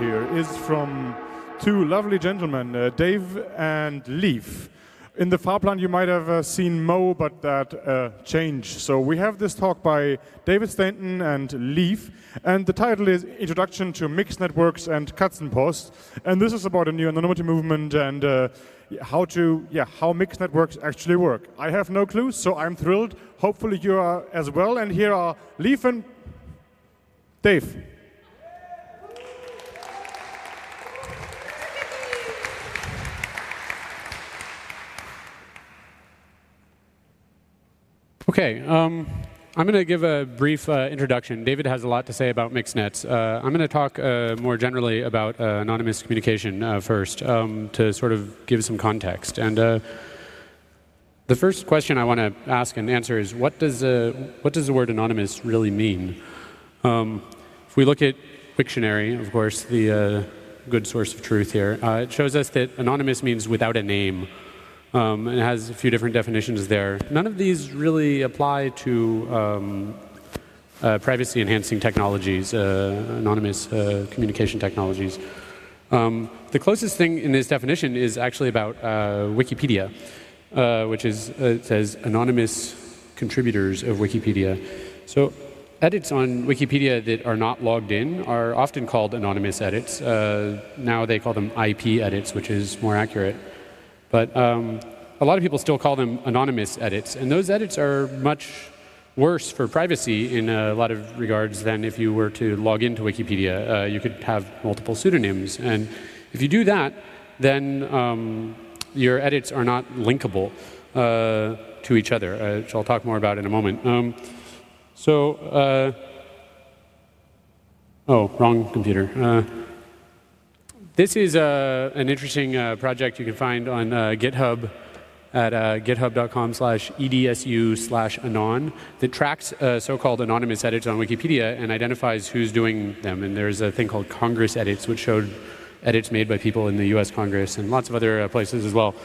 here is from two lovely gentlemen, Dave and Leaf. In the Fahrplan, you might have seen Mo, but that changed. So we have this talk by David Stainton and Leaf, and the title is Introduction to Mixed Networks and Katzenpost. And this is about a new anonymity movement and how mixed networks actually work. I have no clue, so I'm thrilled. Hopefully you are as well. And here are Leaf and Dave. Okay, I'm going to give a brief introduction. David has a lot to say about mixed nets. I'm going to talk more generally about anonymous communication first to sort of give some context. And the first question I want to ask and answer is, what does the word anonymous really mean? If we look at Wiktionary, of course, the good source of truth here, it shows us that anonymous means without a name. And it has a few different definitions there. None of these really apply to privacy-enhancing technologies, anonymous communication technologies. The closest thing in this definition is actually about Wikipedia, which is, it says, anonymous contributors of Wikipedia. So edits on Wikipedia that are not logged in are often called anonymous edits. Now they call them IP edits, which is more accurate. But a lot of people still call them anonymous edits, and those edits are much worse for privacy in a lot of regards than if you were to log into Wikipedia. You could have multiple pseudonyms, and if you do that, then your edits are not linkable to each other, which I'll talk more about in a moment. Wrong computer. This is an interesting project you can find on GitHub at github.com/edsu/anon that tracks so-called anonymous edits on Wikipedia and identifies who's doing them. And there's a thing called Congress edits, which showed edits made by people in the US Congress and lots of other places as well.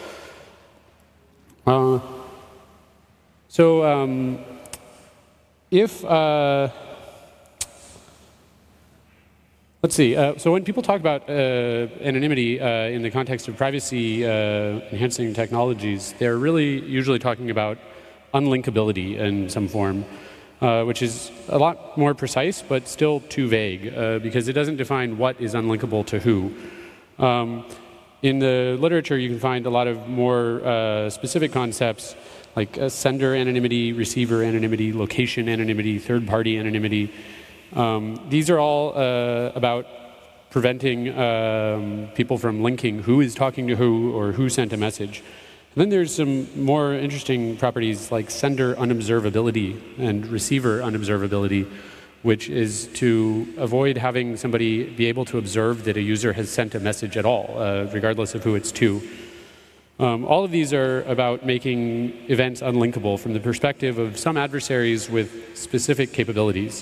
Let's see. So when people talk about anonymity in the context of privacy-enhancing technologies, they're really usually talking about unlinkability in some form, which is a lot more precise, but still too vague, because it doesn't define what is unlinkable to who. In the literature, you can find a lot of more specific concepts, like sender anonymity, receiver anonymity, location anonymity, third-party anonymity. These are all about preventing people from linking who is talking to who or who sent a message. And then there's some more interesting properties like sender unobservability and receiver unobservability, which is to avoid having somebody be able to observe that a user has sent a message at all, regardless of who it's to. All of these are about making events unlinkable from the perspective of some adversaries with specific capabilities.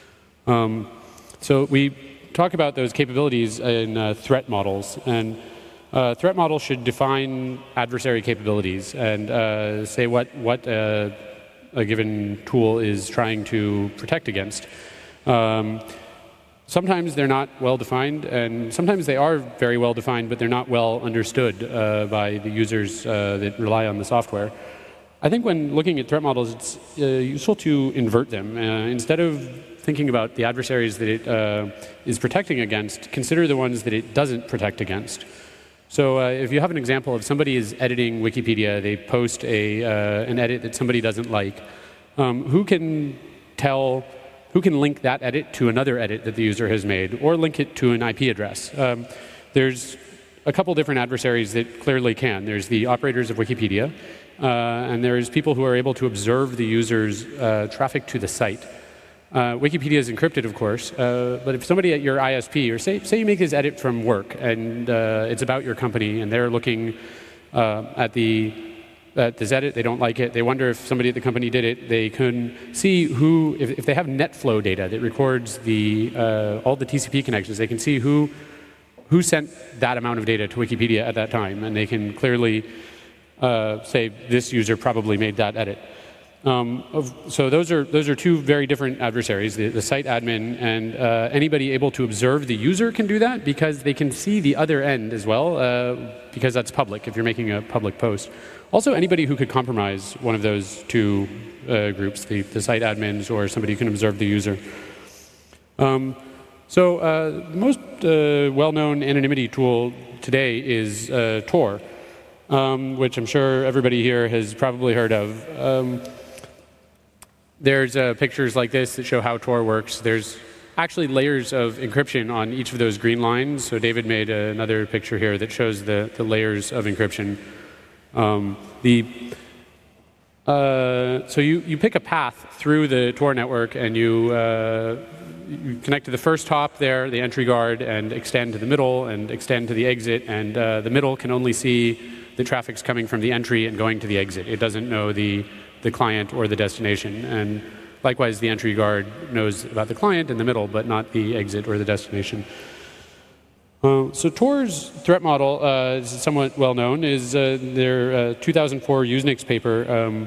So we talk about those capabilities in threat models, and threat models should define adversary capabilities and say what a given tool is trying to protect against. Sometimes they're not well defined, and sometimes they are very well defined, but they're not well understood by the users that rely on the software. I think when looking at threat models, it's useful to invert them. Instead of thinking about the adversaries that it is protecting against, consider the ones that it doesn't protect against. So if you have an example of somebody is editing Wikipedia, they post an edit that somebody doesn't like, who can link that edit to another edit that the user has made, or link it to an IP address? There's a couple different adversaries that clearly can. There's the operators of Wikipedia, and there's people who are able to observe the user's traffic to the site. Wikipedia is encrypted, of course, but if somebody at your ISP, or say you make this edit from work, and it's about your company, and they're looking at this edit, they don't like it, they wonder if somebody at the company did it, they can see who, if they have NetFlow data that records all the TCP connections, they can see who sent that amount of data to Wikipedia at that time, and they can clearly say this user probably made that edit. So those are two very different adversaries, the site admin, and anybody able to observe the user can do that because they can see the other end as well, because that's public if you're making a public post. Also, anybody who could compromise one of those two groups, the site admins or somebody who can observe the user. The most well-known anonymity tool today is Tor, which I'm sure everybody here has probably heard of. There's pictures like this that show how Tor works. There's actually layers of encryption on each of those green lines. So David made another picture here that shows the layers of encryption. So you pick a path through the Tor network and you connect to the first hop there, the entry guard, and extend to the middle and extend to the exit. And the middle can only see the traffic's coming from the entry and going to the exit. It doesn't know the client or the destination. And likewise, the entry guard knows about the client in the middle, but not the exit or the destination. So Tor's threat model is somewhat well known. Is their 2004 Usenix paper.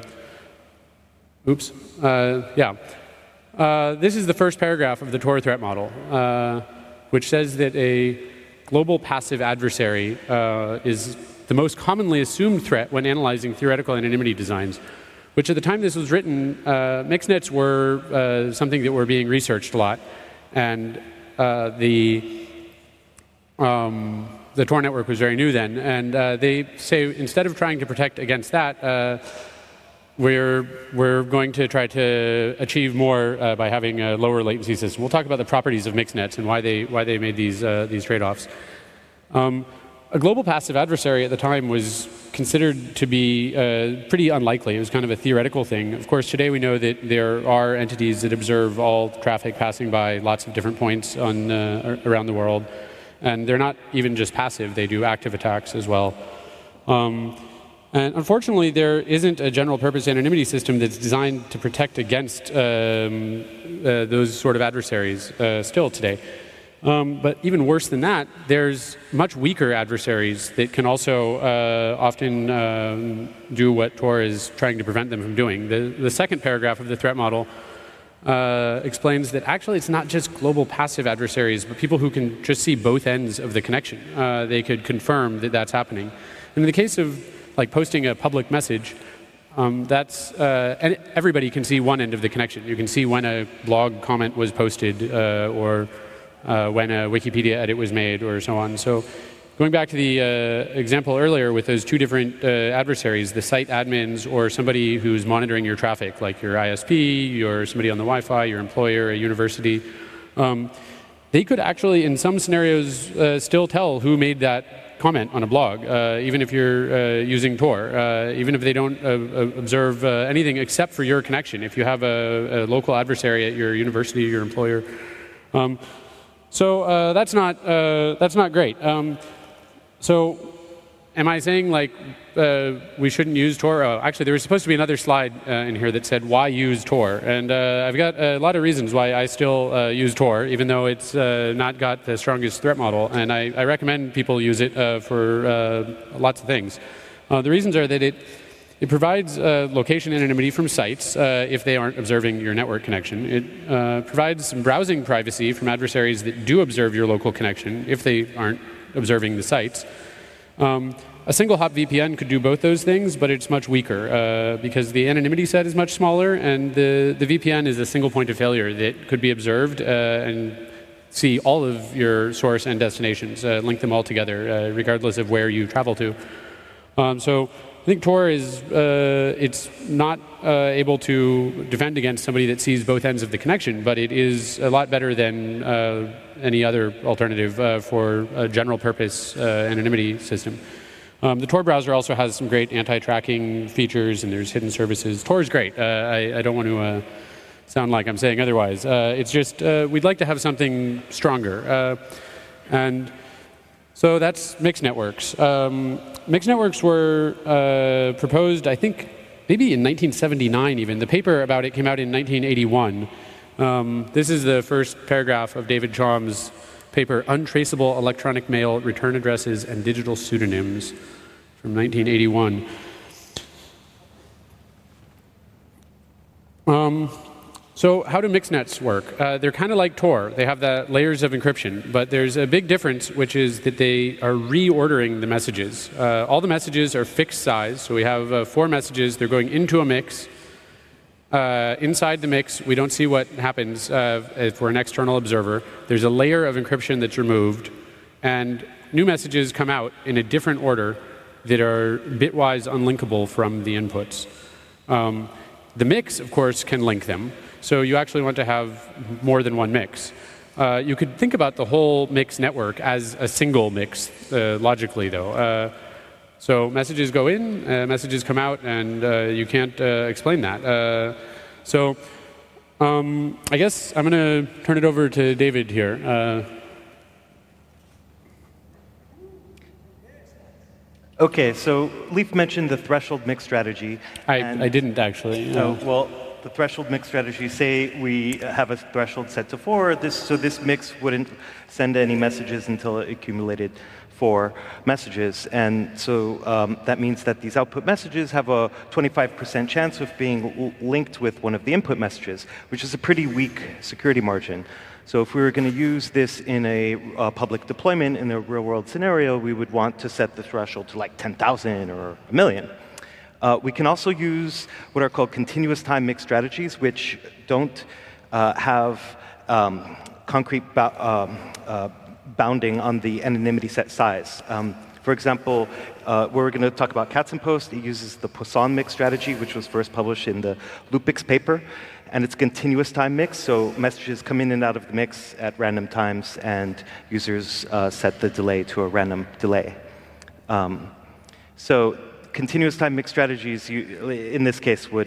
This is the first paragraph of the Tor threat model, which says that a global passive adversary is the most commonly assumed threat when analyzing theoretical anonymity designs, which at the time this was written, mixnets were something that were being researched a lot. And the Tor network was very new then. And they say instead of trying to protect against that, we're going to try to achieve more by having a lower latency system. We'll talk about the properties of mixnets and why they made these trade-offs. A global passive adversary at the time was considered to be pretty unlikely. It was kind of a theoretical thing. Of course, today we know that there are entities that observe all traffic passing by lots of different points around the world. And they're not even just passive. They do active attacks as well. And unfortunately, there isn't a general purpose anonymity system that's designed to protect against those sort of adversaries still today. But even worse than that, there's much weaker adversaries that can also often do what Tor is trying to prevent them from doing. The second paragraph of the threat model explains that actually it's not just global passive adversaries, but people who can just see both ends of the connection. They could confirm that that's happening. And in the case of like posting a public message, and everybody can see one end of the connection. You can see when a blog comment was posted or when a Wikipedia edit was made or so on. So going back to the example earlier with those two different adversaries, the site admins or somebody who's monitoring your traffic, like your ISP, or somebody on the Wi-Fi, your employer, a university, they could actually, in some scenarios, still tell who made that comment on a blog, even if you're using Tor, even if they don't observe anything except for your connection. If you have a local adversary at your university, your employer. So that's not great. So am I saying like we shouldn't use Tor? Oh, actually, there was supposed to be another slide in here that said why use Tor, and I've got a lot of reasons why I still use Tor, even though it's not got the strongest threat model, and I recommend people use it for lots of things. The reasons are that it provides location anonymity from sites if they aren't observing your network connection. It provides some browsing privacy from adversaries that do observe your local connection if they aren't observing the sites. A single hop VPN could do both those things, but it's much weaker because the anonymity set is much smaller, and the VPN is a single point of failure that could be observed and see all of your source and destinations, link them all together, regardless of where you travel to. So I think Tor is it's not able to defend against somebody that sees both ends of the connection, but it is a lot better than any other alternative for a general purpose anonymity system. The Tor browser also has some great anti-tracking features, and there's hidden services. Tor is great. I don't want to sound like I'm saying otherwise. It's just we'd like to have something stronger. And so that's mixed networks. Mixed networks were proposed, I think, maybe in 1979 even. The paper about it came out in 1981. This is the first paragraph of David Chaum's paper, Untraceable Electronic Mail Return Addresses and Digital Pseudonyms, from 1981. So how do mixed nets work? They're kind of like Tor. They have the layers of encryption, but there's a big difference, which is that they are reordering the messages. All the messages are fixed size, so we have 4 messages. They're going into a mix. Inside the mix, we don't see what happens if we're an external observer. There's a layer of encryption that's removed, and new messages come out in a different order that are bitwise unlinkable from the inputs. The mix, of course, can link them. So you actually want to have more than one mix. You could think about the whole mix network as a single mix, logically, though. So messages go in, messages come out, and you can't explain that. I guess I'm going to turn it over to David here. OK, so Leif mentioned the threshold mix strategy. I didn't, actually. No. Well, the threshold mix strategy, say we have a threshold set to 4, so this mix wouldn't send any messages until it accumulated 4 messages. And so that means that these output messages have a 25% chance of being linked with one of the input messages, which is a pretty weak security margin. So if we were going to use this in a public deployment in a real-world scenario, we would want to set the threshold to like 10,000 or 1 million. We can also use what are called continuous time mix strategies, which don't have concrete bounding on the anonymity set size. For example, we're going to talk about Katzenpost. It uses the Poisson mix strategy, which was first published in the Lupix paper. And it's a continuous time mix, so messages come in and out of the mix at random times, and users set the delay to a random delay. So continuous time mix strategies, in this case, would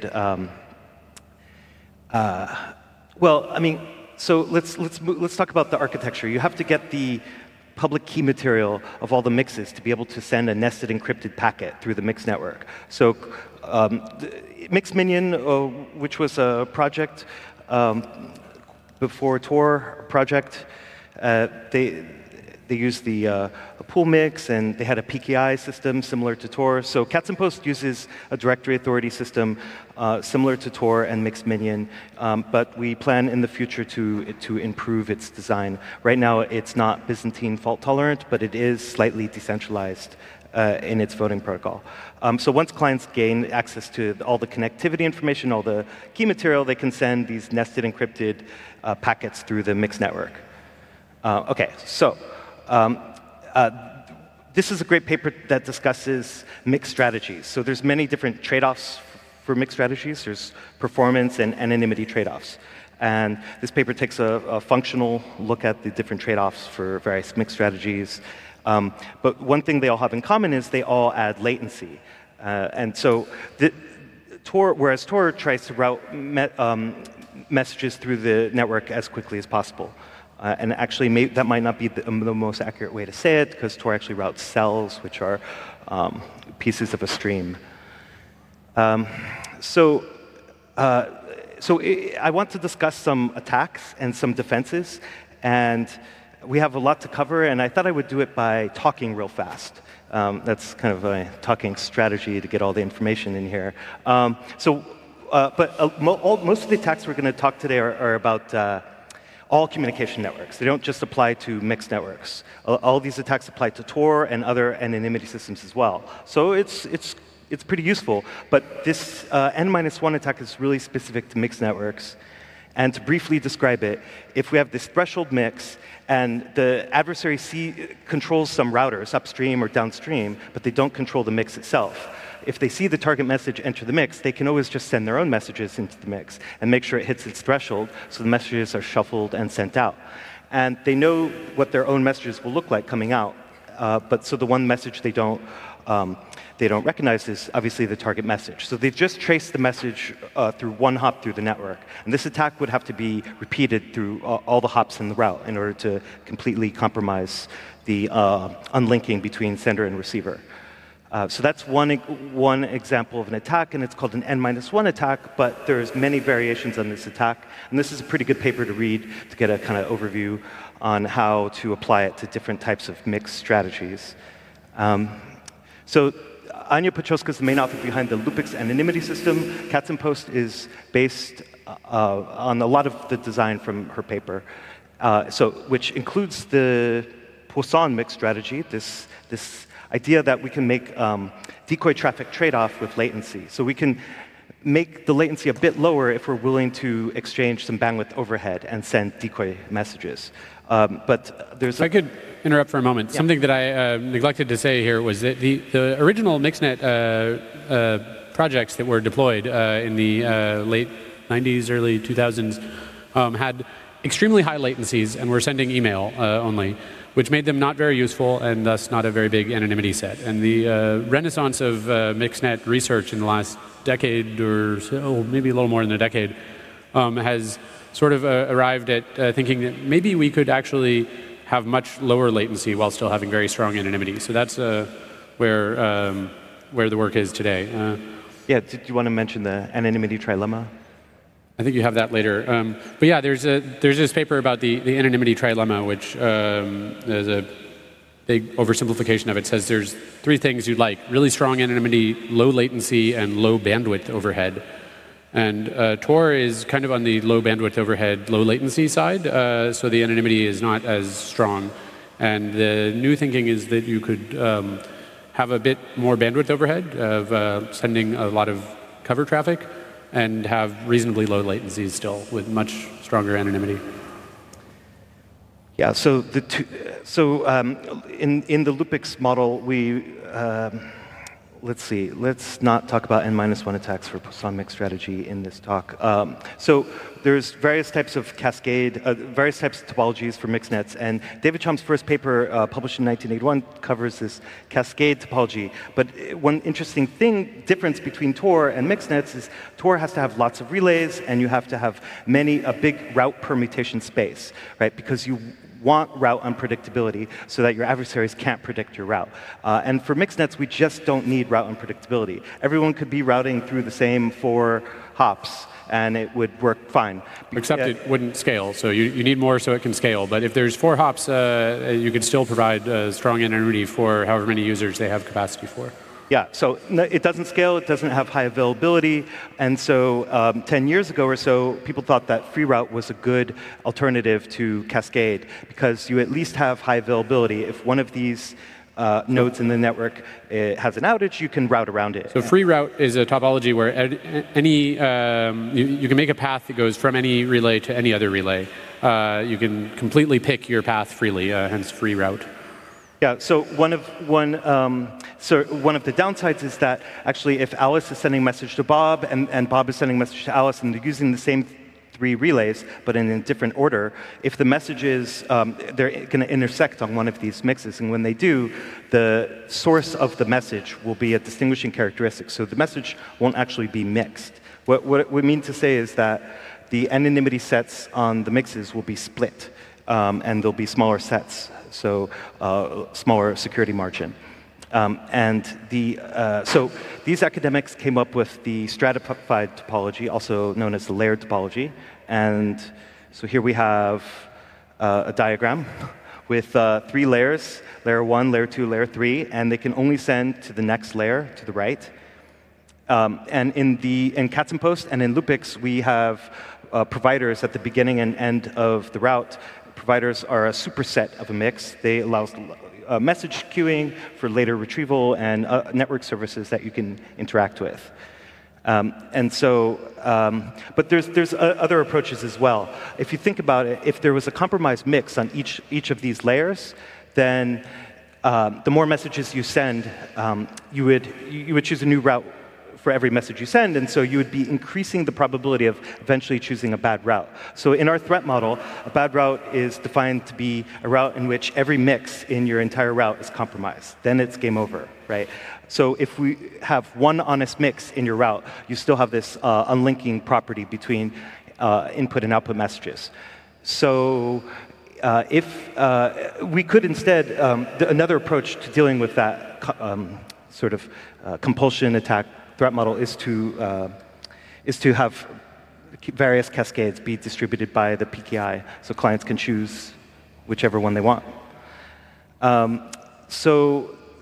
well, I mean, so let's talk about the architecture. You have to get the public key material of all the mixes to be able to send a nested encrypted packet through the mix network. So MixMinion, which was a project before Tor project, they used the pool mix, and they had a PKI system similar to Tor. So Katzenpost uses a directory authority system similar to Tor and MixMinion, but we plan in the future to improve its design. Right now, it's not Byzantine fault tolerant, but it is slightly decentralized in its voting protocol. So once clients gain access to all the connectivity information, all the key material, they can send these nested encrypted packets through the mix network. OK, so this is a great paper that discusses mixed strategies. So there's many different trade-offs for mixed strategies. There's performance and anonymity trade-offs. And this paper takes a functional look at the different trade-offs for various mixed strategies. But one thing they all have in common is they all add latency. And so whereas Tor tries to route messages through the network as quickly as possible. And actually, that might not be the most accurate way to say it, because Tor actually routes cells, which are pieces of a stream. So I want to discuss some attacks and some defenses. And we have a lot to cover, and I thought I would do it by talking real fast. That's kind of a talking strategy to get all the information in here. Most of the attacks we're going to talk today are about all communication networks. They don't just apply to mixed networks. All these attacks apply to Tor and other anonymity systems as well. So it's pretty useful. But this N-1 attack is really specific to mixed networks. And to briefly describe it, if we have this threshold mix, and the adversary controls some routers upstream or downstream, but they don't control the mix itself. If they see the target message enter the mix, they can always just send their own messages into the mix and make sure it hits its threshold, so the messages are shuffled and sent out. And they know what their own messages will look like coming out. But so the one message they don't recognize is obviously the target message. So they've just traced the message through one hop through the network. And this attack would have to be repeated through all the hops in the route in order to completely compromise the unlinking between sender and receiver. So that's one example of an attack, and it's called an N-1 attack, but there's many variations on this attack. And this is a pretty good paper to read to get a kind of overview on how to apply it to different types of mixed strategies. So Anya Petroska is the main author behind the Lupix anonymity system. Cats and Post is based on a lot of the design from her paper, which includes the Poisson mix strategy, this idea that we can make decoy traffic trade-off with latency. So we can make the latency a bit lower if we're willing to exchange some bandwidth overhead and send decoy messages. But there's if I could interrupt for a moment. Yeah. Something that I neglected to say here was that the original MixNet projects that were deployed in the late 90s, early 2000s had extremely high latencies and were sending email only, which made them not very useful and thus not a very big anonymity set. And the renaissance of MixNet research in the last decade or so, maybe a little more than a decade, has sort of arrived at thinking that maybe we could actually have much lower latency while still having very strong anonymity. So that's where the work is today. Yeah, did you want to mention the anonymity trilemma? I think you have that later. But yeah, there's this paper about the anonymity trilemma, which is a big oversimplification of it. It says there's three things you'd like: really strong anonymity, low latency, and low bandwidth overhead. And Tor is kind of on the low bandwidth overhead, low latency side, so the anonymity is not as strong. And the new thinking is that you could have a bit more bandwidth overhead of sending a lot of cover traffic and have reasonably low latencies still with much stronger anonymity. Yeah, so in the Lupix model, we let's not talk about N-1 attacks for Poisson mix strategy in this talk. So there's various types of cascade, various types of topologies for mixed nets, and David Chaum's first paper, published in 1981, covers this cascade topology. But one interesting difference between Tor and mixed nets is Tor has to have lots of relays, and you have to have a big route permutation space, right? Because you want route unpredictability so that your adversaries can't predict your route. And for mixed nets, we just don't need route unpredictability. Everyone could be routing through the same 4 hops, and it would work fine. Except it wouldn't scale, so you need more so it can scale. But if there's 4 hops, you could still provide strong anonymity for however many users they have capacity for. Yeah, so it doesn't scale, it doesn't have high availability, and so 10 years ago or so, people thought that FreeRoute was a good alternative to Cascade, because you at least have high availability. If one of these nodes in the network has an outage, you can route around it. So FreeRoute is a topology where you can make a path that goes from any relay to any other relay. You can completely pick your path freely, hence FreeRoute. Yeah, so one of the downsides is that actually if Alice is sending a message to Bob and Bob is sending a message to Alice and they're using the same 3 relays but in a different order, if the messages, they're going to intersect on one of these mixes, and when they do, the source of the message will be a distinguishing characteristic, so the message won't actually be mixed. What we mean to say is that the anonymity sets on the mixes will be split, and there'll be smaller sets. So smaller security margin. So these academics came up with the stratified topology, also known as the layered topology. And so here we have a diagram with 3 layers, layer 1, layer 2, layer 3, and they can only send to the next layer to the right. And in Cats and Post and in Lupix, we have providers at the beginning and end of the route. Providers are a superset of a mix. They allow message queuing for later retrieval and network services that you can interact with. But there's other approaches as well. If you think about it, if there was a compromised mix on each of these layers, then the more messages you send, you would choose a new route for every message you send, and so you would be increasing the probability of eventually choosing a bad route. So in our threat model, a bad route is defined to be a route in which every mix in your entire route is compromised. Then it's game over, right? So if we have one honest mix in your route, you still have this unlinking property between input and output messages. So if we could instead, another approach to dealing with that sort of compulsion attack threat model is to have various cascades be distributed by the PKI, so clients can choose whichever one they want. So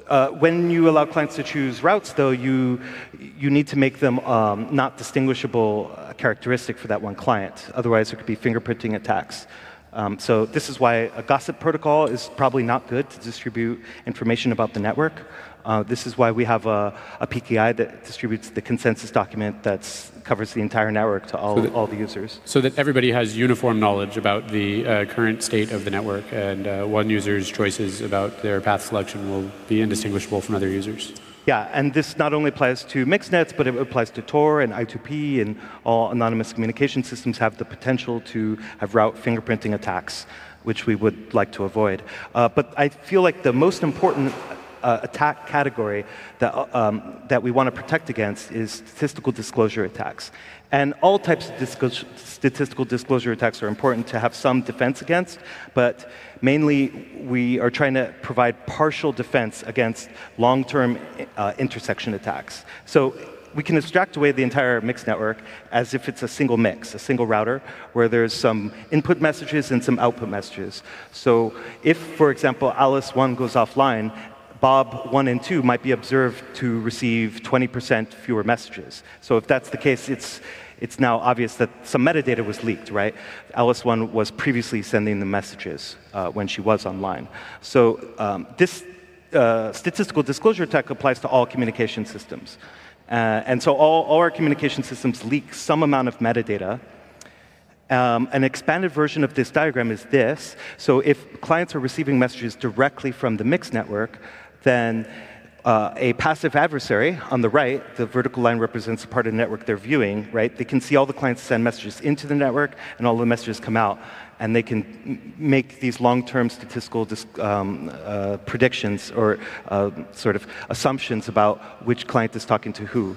when you allow clients to choose routes, though, you need to make them not distinguishable characteristic for that one client. Otherwise, there could be fingerprinting attacks. So this is why a gossip protocol is probably not good to distribute information about the network. This is why we have a PKI that distributes the consensus document that covers the entire network to all the users. So that everybody has uniform knowledge about the current state of the network, and one user's choices about their path selection will be indistinguishable from other users. Yeah, and this not only applies to mixed nets, but it applies to Tor and I2P, and all anonymous communication systems have the potential to have route fingerprinting attacks, which we would like to avoid. But I feel like the most important attack category that we want to protect against is statistical disclosure attacks. And all types of statistical disclosure attacks are important to have some defense against, but mainly we are trying to provide partial defense against long-term intersection attacks. So we can abstract away the entire mixed network as if it's a single mix, a single router, where there's some input messages and some output messages. So if, for example, Alice 1 goes offline, Bob 1 and 2 might be observed to receive 20% fewer messages. So if that's the case, it's now obvious that some metadata was leaked, right? Alice 1 was previously sending the messages when she was online. So this statistical disclosure attack applies to all communication systems. And so all our communication systems leak some amount of metadata. An expanded version of this diagram is this. So if clients are receiving messages directly from the mixed network, then a passive adversary on the right, the vertical line represents the part of the network they're viewing, right? They can see all the clients send messages into the network and all the messages come out. And they can make these long-term statistical predictions or sort of assumptions about which client is talking to who.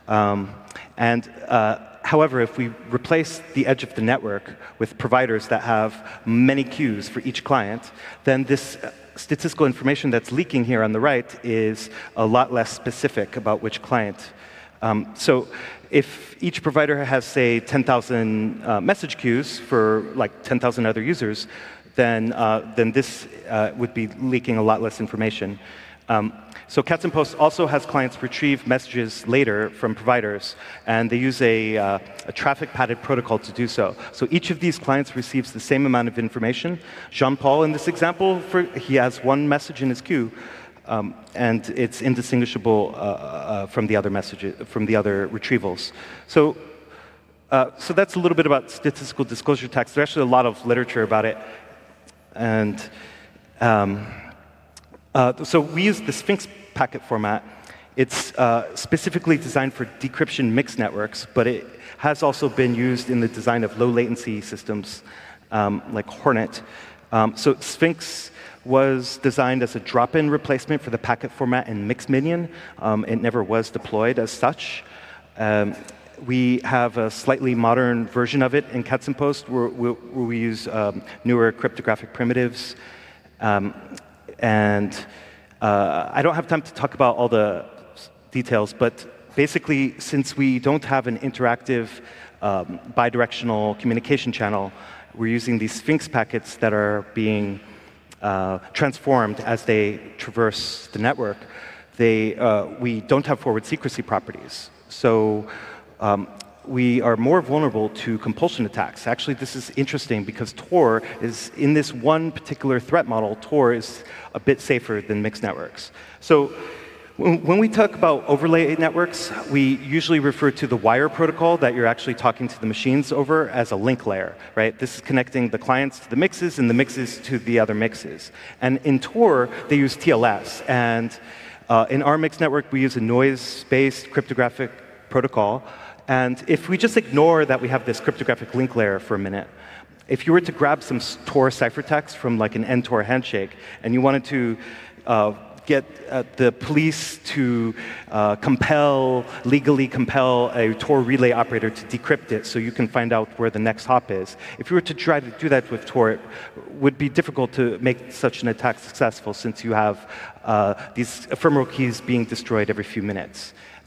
However, if we replace the edge of the network with providers that have many queues for each client, then this statistical information that's leaking here on the right is a lot less specific about which client. So if each provider has, say, 10,000 message queues for like 10,000 other users, then this would be leaking a lot less information. So Katzenpost also has clients retrieve messages later from providers, and they use a traffic packet protocol to do so. So each of these clients receives the same amount of information. Jean-Paul, in this example, he has one message in his queue, and it's indistinguishable from the other messages, from the other retrievals. So that's a little bit about statistical disclosure attacks. There's actually a lot of literature about it, and so we use the Sphinx packet format. It's specifically designed for decryption mixed networks, but it has also been used in the design of low latency systems like Hornet. So Sphinx was designed as a drop-in replacement for the packet format in Mixminion. It never was deployed as such. We have a slightly modern version of it in Katzenpost where we use newer cryptographic primitives. I don't have time to talk about all the details, but basically, since we don't have an interactive bidirectional communication channel, we're using these Sphinx packets that are being transformed as they traverse the network. We don't have forward secrecy properties. So we are more vulnerable to compulsion attacks. Actually, this is interesting because Tor is, in this one particular threat model, Tor is a bit safer than mixed networks. So when we talk about overlay networks, we usually refer to the wire protocol that you're actually talking to the machines over as a link layer, right? This is connecting the clients to the mixes and the mixes to the other mixes. And in Tor, they use TLS. And in our mixed network, we use a noise-based cryptographic protocol. And if we just ignore that we have this cryptographic link layer for a minute, if you were to grab some Tor ciphertext from like an NTOR handshake, and you wanted to get the police to legally compel a Tor relay operator to decrypt it so you can find out where the next hop is, if you were to try to do that with Tor, it would be difficult to make such an attack successful since you have these ephemeral keys being destroyed every few minutes.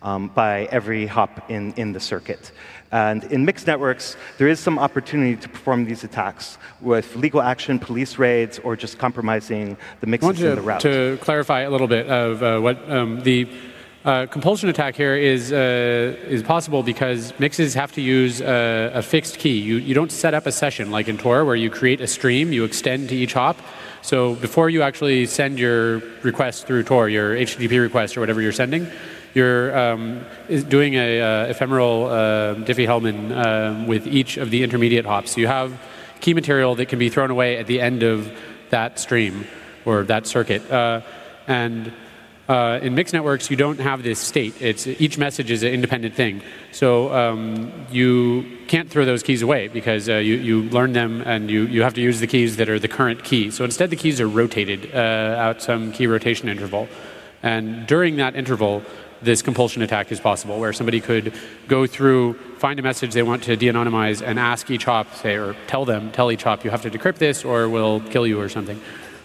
by every hop in the circuit. And in mixed networks, there is some opportunity to perform these attacks with legal action, police raids, or just compromising the mixes in the route. To clarify a little bit of what the compulsion attack here is possible because mixes have to use a fixed key. You don't set up a session like in Tor where you create a stream, you extend to each hop. So before you actually send your request through Tor, your HTTP request or whatever you're sending, you're doing a ephemeral Diffie-Hellman with each of the intermediate hops. So you have key material that can be thrown away at the end of that stream or that circuit. And in mixed networks, you don't have this state. Each message is an independent thing. So you can't throw those keys away because you learn them and you have to use the keys that are the current key. So instead, the keys are rotated at some key rotation interval. And during that interval, this compulsion attack is possible, where somebody could go through, find a message they want to de-anonymize, and ask each hop, say, or tell each hop, you have to decrypt this, or we'll kill you, or something.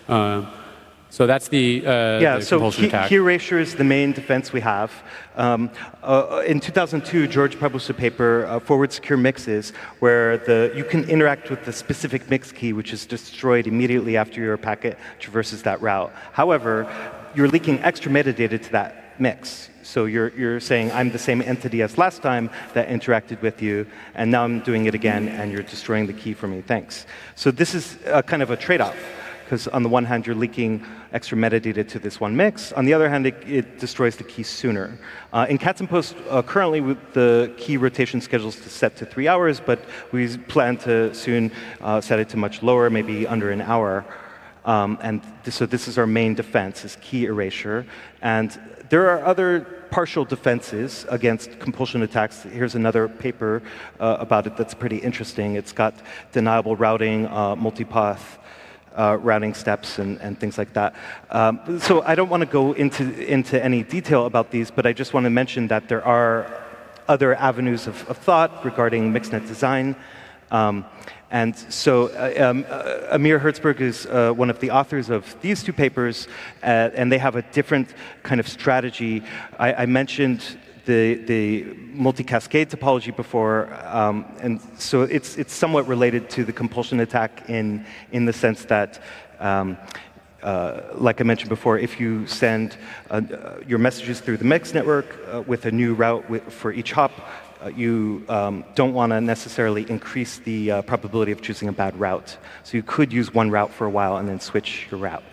So that's the compulsion attack. Key erasure is the main defense we have. In 2002, George published a paper, Forward Secure Mixes, where you can interact with the specific mix key, which is destroyed immediately after your packet traverses that route. However, you're leaking extra metadata to that mix. So you're saying, I'm the same entity as last time that interacted with you, and now I'm doing it again, and you're destroying the key for me. Thanks. So this is kind of a trade-off, because on the one hand, you're leaking extra metadata to this one mix. On the other hand, it destroys the key sooner. In Cats and Post, currently the key rotation schedule is set to 3 hours, but we plan to soon set it to much lower, maybe under an hour. So this is our main defense, is key erasure. And there are other partial defenses against compulsion attacks. Here's another paper about it that's pretty interesting. It's got deniable routing, multipath routing steps, and things like that. So I don't want to go into any detail about these, but I just want to mention that there are other avenues of thought regarding mixednet design. And so Amir Hertzberg is one of the authors of these two papers, and they have a different kind of strategy. I mentioned the multi-cascade topology before, and so it's somewhat related to the compulsion attack in the sense that, like I mentioned before, if you send your messages through the mixed network with a new route for each hop, you don't want to necessarily increase the probability of choosing a bad route. So you could use one route for a while and then switch your route.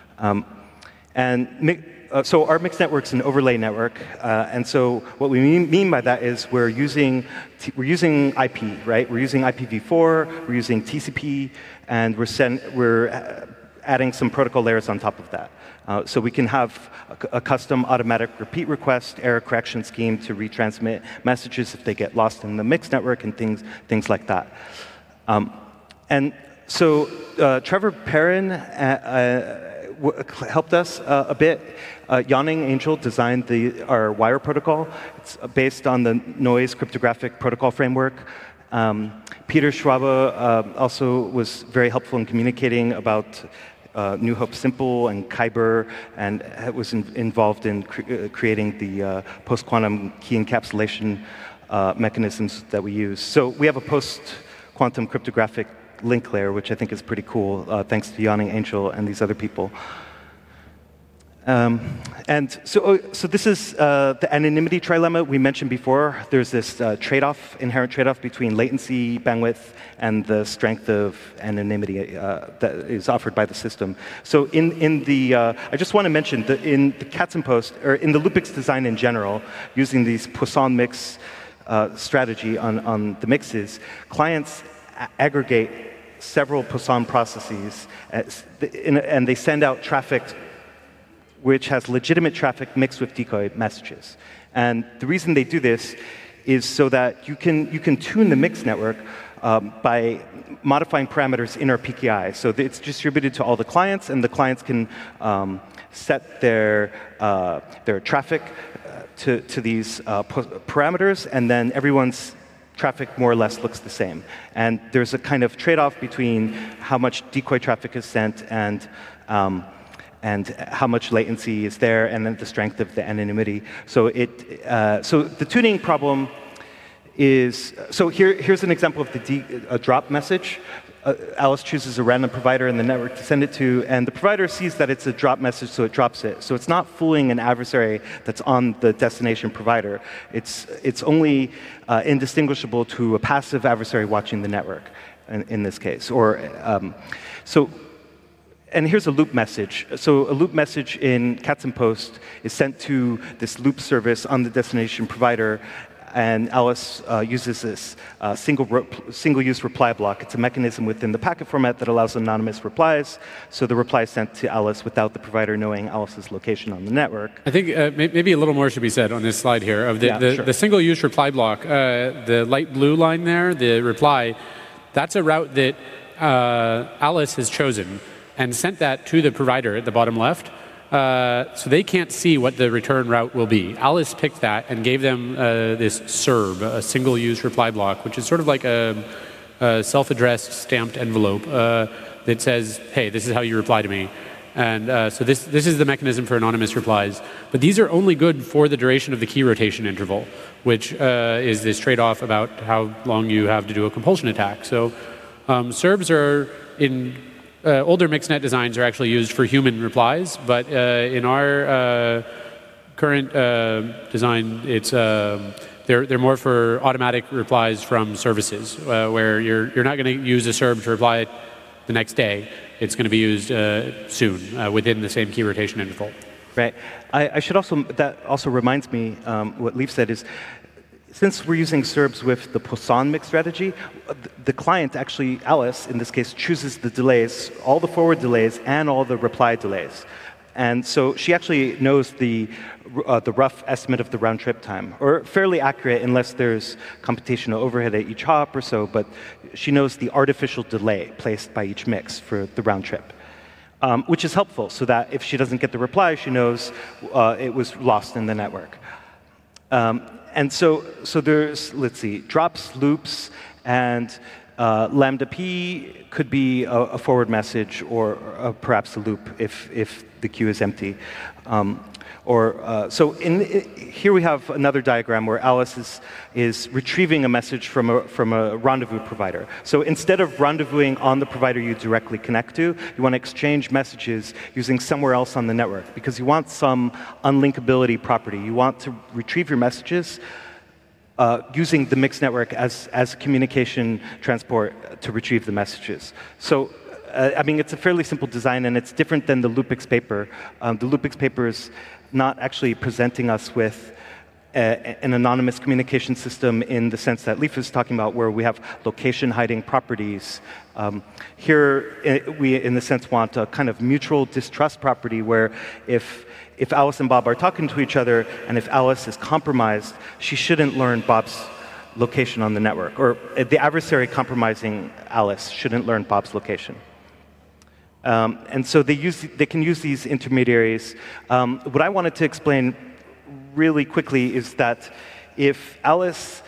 So our mixed network's an overlay network, and so what we mean by that is we're using IP, right? We're using IPv4, we're using TCP, and we're adding some protocol layers on top of that. So we can have a custom automatic repeat request error correction scheme to retransmit messages if they get lost in the mixed network and things like that. And so Trevor Perrin helped us a bit. Yawning Angel designed our wire protocol. It's based on the noise cryptographic protocol framework. Peter Schwabe also was very helpful in communicating about New Hope Simple and Kyber, and was involved in creating the post-quantum key encapsulation mechanisms that we use. So we have a post-quantum cryptographic link layer, which I think is pretty cool, thanks to Yawning Angel and these other people. And so this is the anonymity trilemma we mentioned before. There's this inherent trade-off between latency, bandwidth, and the strength of anonymity that is offered by the system. So I just want to mention that in the Cats and Post, or in the Lupix design in general, using these Poisson mix strategy on the mixes, clients aggregate several Poisson processes, and they send out traffic which has legitimate traffic mixed with decoy messages. And the reason they do this is so that you can tune the mixed network by modifying parameters in our PKI. So it's distributed to all the clients, and the clients can set their traffic to these parameters, and then everyone's traffic more or less looks the same. And there's a kind of trade-off between how much decoy traffic is sent and and how much latency is there, and then the strength of the anonymity. So so the tuning problem is, so here's an example of a drop message. Alice chooses a random provider in the network to send it to, and the provider sees that it's a drop message, so it drops it. So it's not fooling an adversary that's on the destination provider. It's only indistinguishable to a passive adversary watching the network in this case. And here's a loop message. So a loop message in Katzenpost is sent to this loop service on the destination provider, and Alice uses this single-use reply block. It's a mechanism within the packet format that allows anonymous replies. So the reply is sent to Alice without the provider knowing Alice's location on the network. I think maybe a little more should be said on this slide here. Of the single-use reply block, the light blue line there, the reply, that's a route that Alice has chosen and sent that to the provider at the bottom left. So they can't see what the return route will be. Alice picked that and gave them this SERB, a single-use reply block, which is sort of like a self-addressed stamped envelope that says, hey, this is how you reply to me. And so this is the mechanism for anonymous replies. But these are only good for the duration of the key rotation interval, which is this trade-off about how long you have to do a compulsion attack. So SERBs are in older mixed-net designs are actually used for human replies, but in our current design, they're more for automatic replies from services, where you're not going to use a SERB to reply the next day. It's going to be used soon within the same key rotation interval. Right. I should also, that also reminds me, what Leif said is, since we're using SERBs with the Poisson mix strategy, the client actually, Alice, in this case, chooses the delays, all the forward delays and all the reply delays. And so she actually knows the rough estimate of the round trip time, or fairly accurate unless there's computational overhead at each hop or so, but she knows the artificial delay placed by each mix for the round trip. Which is helpful, so that if she doesn't get the reply, she knows it was lost in the network. And so there's, let's see, drops, loops, and lambda p could be a forward message or perhaps a loop if the queue is empty. So here we have another diagram where Alice is retrieving a message from a rendezvous provider. So instead of rendezvousing on the provider you directly connect to, you want to exchange messages using somewhere else on the network because you want some unlinkability property. You want to retrieve your messages using the mixed network as a communication transport to retrieve the messages. So I mean, it's a fairly simple design, and it's different than the LoopX paper. The LoopX paper is not actually presenting us with an anonymous communication system in the sense that Leif is talking about, where we have location hiding properties. Here, we, in the sense, want a kind of mutual distrust property where if Alice and Bob are talking to each other, and if Alice is compromised, she shouldn't learn Bob's location on the network. Or the adversary compromising Alice shouldn't learn Bob's location. And so they can use these intermediaries. What I wanted to explain really quickly is that if Alice's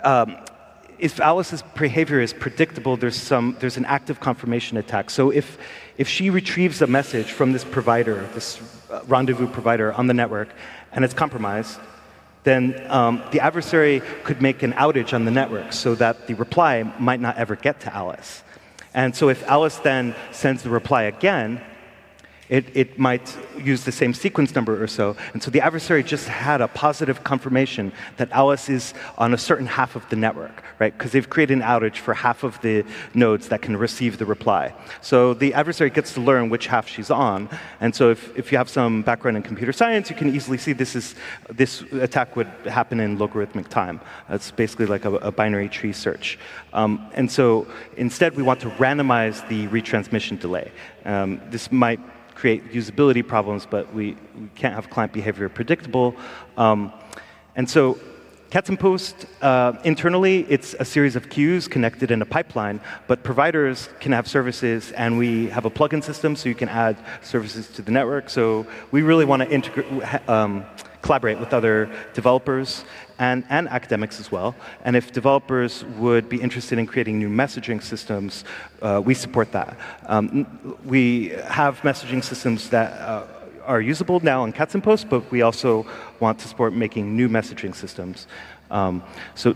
behavior is predictable, there's an active confirmation attack. So if she retrieves a message from this provider, this rendezvous provider on the network, and it's compromised, then the adversary could make an outage on the network so that the reply might not ever get to Alice. And so if Alice then sends the reply again, it might use the same sequence number or so. And so the adversary just had a positive confirmation that Alice is on a certain half of the network, right? Because they've created an outage for half of the nodes that can receive the reply. So the adversary gets to learn which half she's on. And so if you have some background in computer science, you can easily see this attack would happen in logarithmic time. It's basically like a binary tree search. And so instead, we want to randomize the retransmission delay. This might create usability problems, but we can't have client behavior predictable. And so Katzenpost, internally, it's a series of queues connected in a pipeline, but providers can have services, and we have a plugin system, so you can add services to the network. So we really want to collaborate with other developers and academics as well. And if developers would be interested in creating new messaging systems, we support that. We have messaging systems that are usable now on Katzenpost, but we also want to support making new messaging systems. So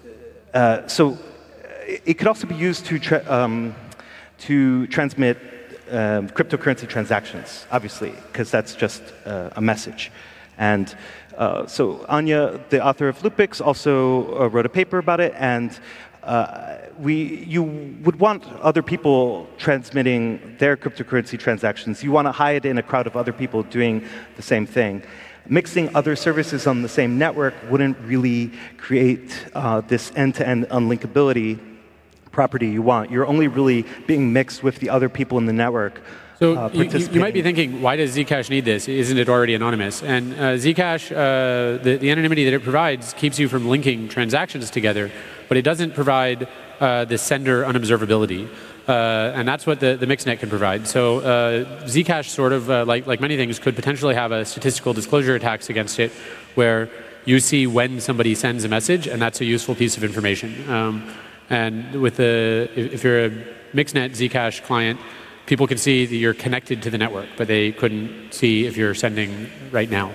it could also be used to transmit cryptocurrency transactions, obviously, because that's just a message. And so Anya, the author of Loopix, also wrote a paper about it, and you would want other people transmitting their cryptocurrency transactions. You want to hide in a crowd of other people doing the same thing. Mixing other services on the same network wouldn't really create this end-to-end unlinkability property you want. You're only really being mixed with the other people in the network. So you might be thinking, why does Zcash need this? Isn't it already anonymous? And Zcash, the anonymity that it provides keeps you from linking transactions together, but it doesn't provide the sender unobservability. And that's what the Mixnet can provide. So Zcash sort of, like many things, could potentially have a statistical disclosure attacks against it, where you see when somebody sends a message, and that's a useful piece of information. And with if you're a Mixnet Zcash client, people can see that you're connected to the network, but they couldn't see if you're sending right now.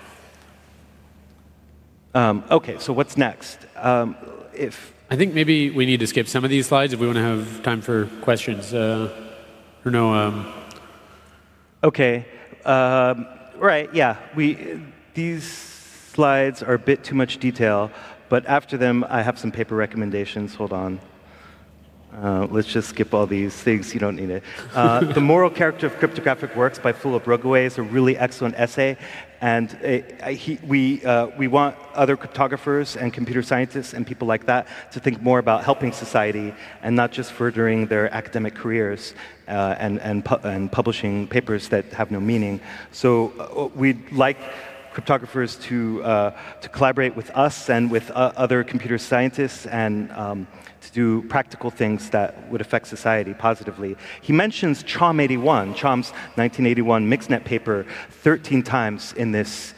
OK, so what's next? I think maybe we need to skip some of these slides if we want to have time for questions. Or no. OK. Right, yeah. These slides are a bit too much detail. But after them, I have some paper recommendations. Hold on. Let's just skip all these things. You don't need it. The Moral Character of Cryptographic Works by Philip Rogoway is a really excellent essay. And we want other cryptographers and computer scientists and people like that to think more about helping society and not just furthering their academic careers and publishing papers that have no meaning. So we'd like cryptographers to collaborate with us and with other computer scientists and to do practical things that would affect society positively. He mentions Chom81, Chom's 1981 Mixnet paper 13 times in this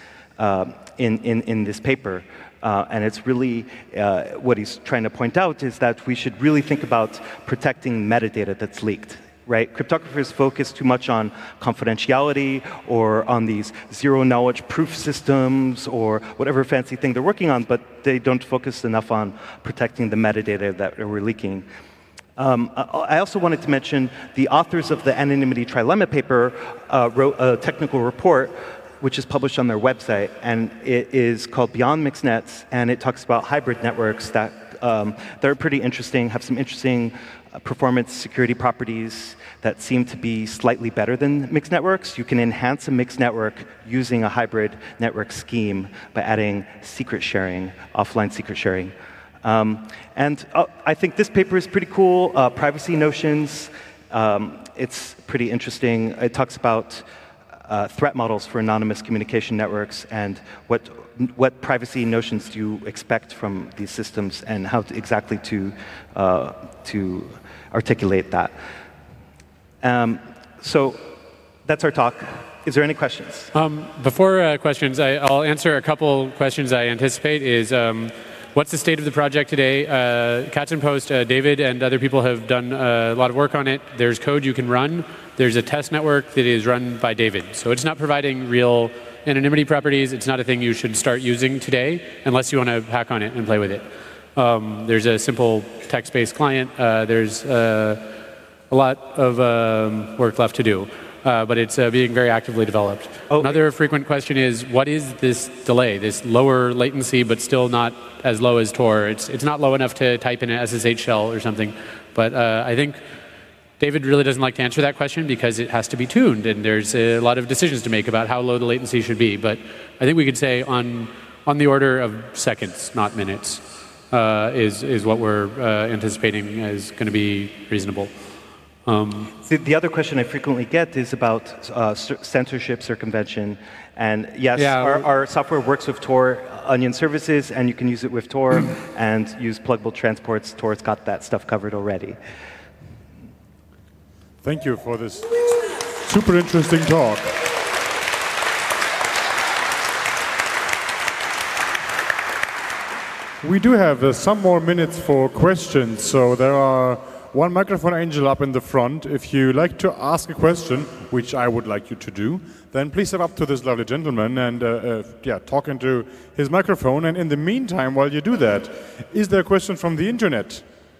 paper. And it's really what he's trying to point out is that we should really think about protecting metadata that's leaked. Right? Cryptographers focus too much on confidentiality or on these zero-knowledge proof systems or whatever fancy thing they're working on, but they don't focus enough on protecting the metadata that we're leaking. I also wanted to mention the authors of the Anonymity Trilemma paper wrote a technical report which is published on their website, and it is called Beyond Mixed Nets, and it talks about hybrid networks that are pretty interesting, have some interesting performance security properties that seem to be slightly better than mixed networks. You can enhance a mixed network using a hybrid network scheme by adding secret sharing, offline secret sharing. And I think this paper is pretty cool. Privacy notions. It's pretty interesting. It talks about threat models for anonymous communication networks and what privacy notions do you expect from these systems and how exactly to articulate that. So that's our talk. Is there any questions? Before questions, I'll answer a couple questions I anticipate. What's the state of the project today? Katzenpost, David and other people have done a lot of work on it. There's code you can run. There's a test network that is run by David. So it's not providing real anonymity properties. It's not a thing you should start using today unless you want to hack on it and play with it. There's a simple text-based client. There's a lot of work left to do. But it's being very actively developed. Oh. Another frequent question is, what is this delay, this lower latency but still not as low as Tor? It's not low enough to type in an SSH shell or something. But I think David really doesn't like to answer that question because it has to be tuned, and there's a lot of decisions to make about how low the latency should be. But I think we could say on the order of seconds, not minutes, is what we're anticipating is going to be reasonable. The other question I frequently get is about censorship circumvention. And yes, yeah, our software works with Tor Onion services, and you can use it with Tor and use pluggable transports. Tor's got that stuff covered already. Thank you for this super interesting talk. We do have some more minutes for questions, so there are one microphone angel up in the front. If you like to ask a question, which I would like you to do, then please step up to this lovely gentleman and talk into his microphone. And in the meantime, while you do that, is there a question from the internet?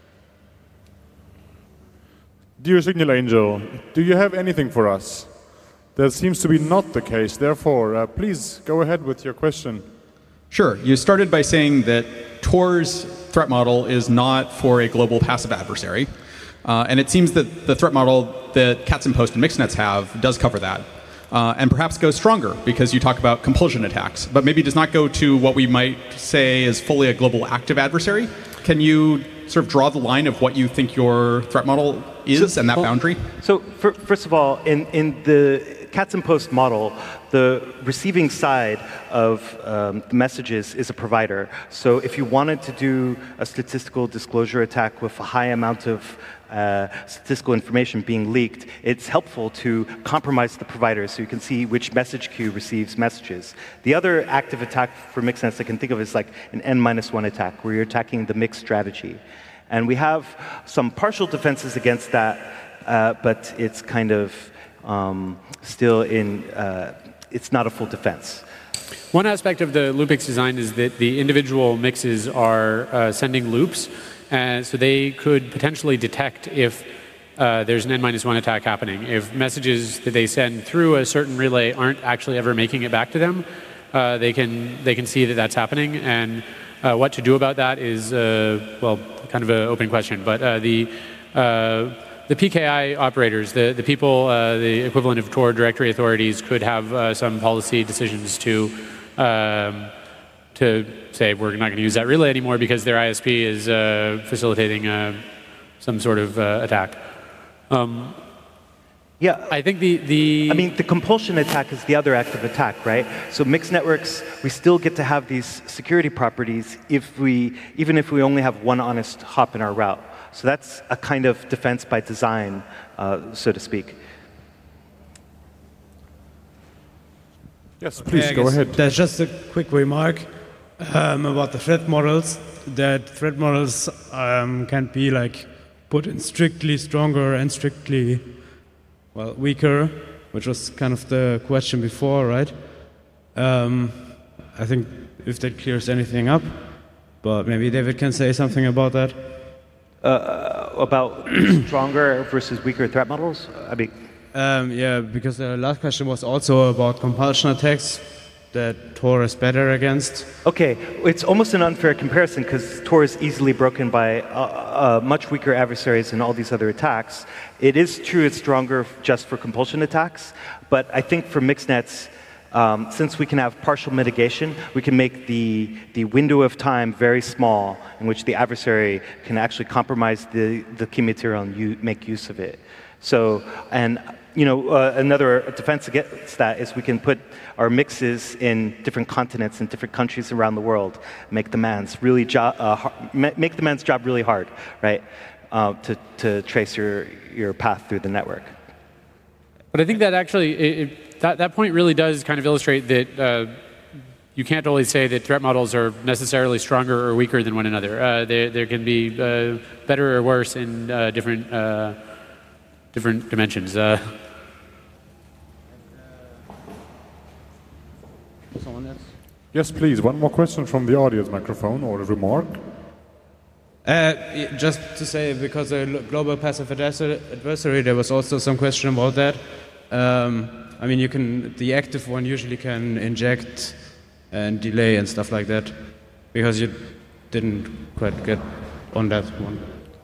Dear Signal Angel, do you have anything for us? That seems to be not the case. Therefore, please go ahead with your question. Sure. You started by saying that Tor's threat model is not for a global passive adversary. And it seems that the threat model that Katzenpost and Mixnets have does cover that. And perhaps goes stronger because you talk about compulsion attacks, but maybe does not go to what we might say is fully a global active adversary. Can you sort of draw the line of what you think your threat model is and that boundary? So first of all, in the Katzenpost model, the receiving side of the messages is a provider. So if you wanted to do a statistical disclosure attack with a high amount of statistical information being leaked, it's helpful to compromise the provider so you can see which message queue receives messages. The other active attack for Mixnets I can think of is like an N-1 attack, where you're attacking the mixed strategy. And we have some partial defenses against that, but it's kind of still in, it's not a full defense. One aspect of the loopix design is that the individual mixes are sending loops, so they could potentially detect if there's an N-1 attack happening. If messages that they send through a certain relay aren't actually ever making it back to them, they can see that that's happening. And what to do about that is, well, kind of an open question. But the PKI operators, the people, the equivalent of Tor directory authorities, could have some policy decisions to say we're not going to use that relay anymore because their ISP is facilitating some sort of attack. Yeah, I think I mean, the compulsion attack is the other active attack, right? So mixed networks, we still get to have these security properties even if we only have one honest hop in our route. So that's a kind of defense by design, so to speak. Yes, please go ahead. That's just a quick remark about the threat models. That threat models can be like put in strictly stronger and strictly weaker, which was kind of the question before, right? I think if that clears anything up, but maybe David can say something about that. About stronger versus weaker threat models? I mean, yeah, because the last question was also about compulsion attacks that Tor is better against. Okay, it's almost an unfair comparison because Tor is easily broken by much weaker adversaries and all these other attacks. It is true it's stronger just for compulsion attacks, but I think for Mixnets, since we can have partial mitigation, we can make the window of time very small in which the adversary can actually compromise the key material and make use of it. So, and another defense against that is we can put our mixes in different continents and different countries around the world, make the man's job really hard, right? To trace your path through the network. But I think that actually, that point really does kind of illustrate that you can't always say that threat models are necessarily stronger or weaker than one another. There can be better or worse in different dimensions. Someone else? Yes, please. One more question from the audience microphone or a remark. Just to say, because a global passive adversary, there was also some question about that. I mean, the active one usually can inject and delay and stuff like that, because you didn't quite get on that one.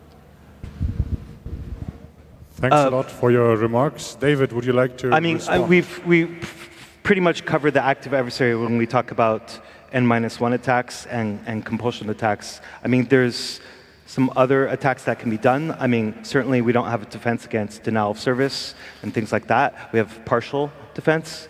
Thanks a lot for your remarks. David, would you like to respond? We've pretty much covered the active adversary when we talk about N-1 attacks and compulsion attacks. I mean, there's some other attacks that can be done. I mean, certainly we don't have a defense against denial of service and things like that. We have partial defense.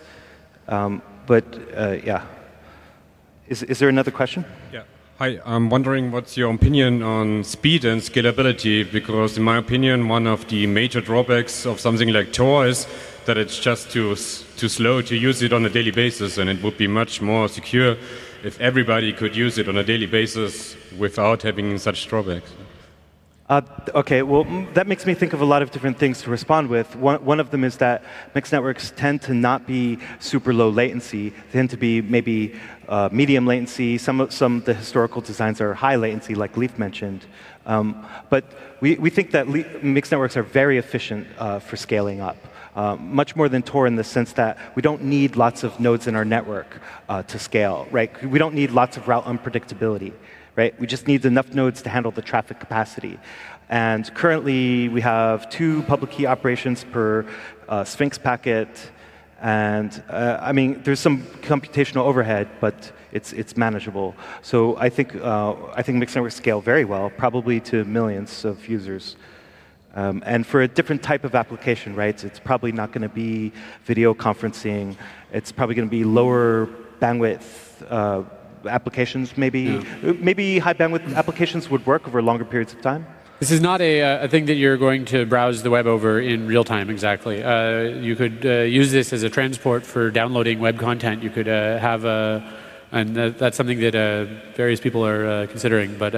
Yeah. Is there another question? Yeah. Hi, I'm wondering what's your opinion on speed and scalability, because in my opinion, one of the major drawbacks of something like Tor is that it's just too slow to use it on a daily basis, and it would be much more secure if everybody could use it on a daily basis without having such drawbacks. Okay, well, that makes me think of a lot of different things to respond with. One of them is that mixed networks tend to not be super low latency, they tend to be maybe medium latency. Some of the historical designs are high latency, like Leif mentioned. But we think that mixed networks are very efficient for scaling up. Much more than Tor in the sense that we don't need lots of nodes in our network to scale, right? We don't need lots of route unpredictability. Right? We just need enough nodes to handle the traffic capacity. And currently, we have 2 public key operations per Sphinx packet. And I mean, there's some computational overhead, but it's manageable. So I think mixed networks scale very well, probably to millions of users. And for a different type of application, right? It's probably not going to be video conferencing. It's probably going to be lower bandwidth applications, maybe. Yeah. Maybe high bandwidth applications would work over longer periods of time. This is not a thing that you're going to browse the web over in real time, exactly. You could use this as a transport for downloading web content. You could have and that's something that various people are considering, but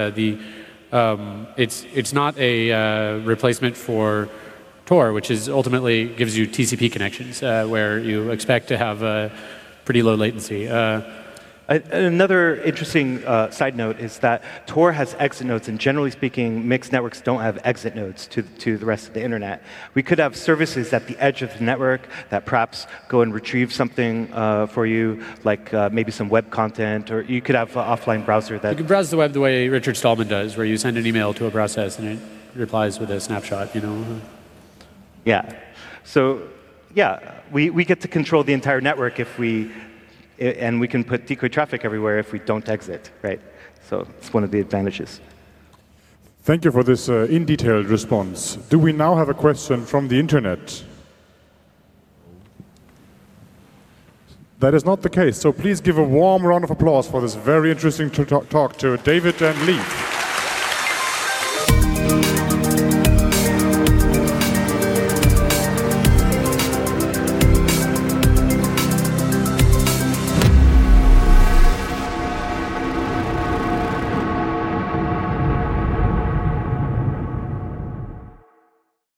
it's not a replacement for Tor, which is ultimately gives you TCP connections, where you expect to have pretty low latency. Another interesting side note is that Tor has exit nodes, and generally speaking, mixed networks don't have exit nodes to the rest of the internet. We could have services at the edge of the network that perhaps go and retrieve something for you, like maybe some web content, or you could have an offline browser that... You could browse the web the way Richard Stallman does, where you send an email to a process and it replies with a snapshot, you know. Yeah. So, yeah, we get to control the entire network and we can put decoy traffic everywhere if we don't exit, right? So it's one of the advantages. Thank you for this in-detailed response. Do we now have a question from the internet? That is not the case, so please give a warm round of applause for this very interesting talk to David and Leif.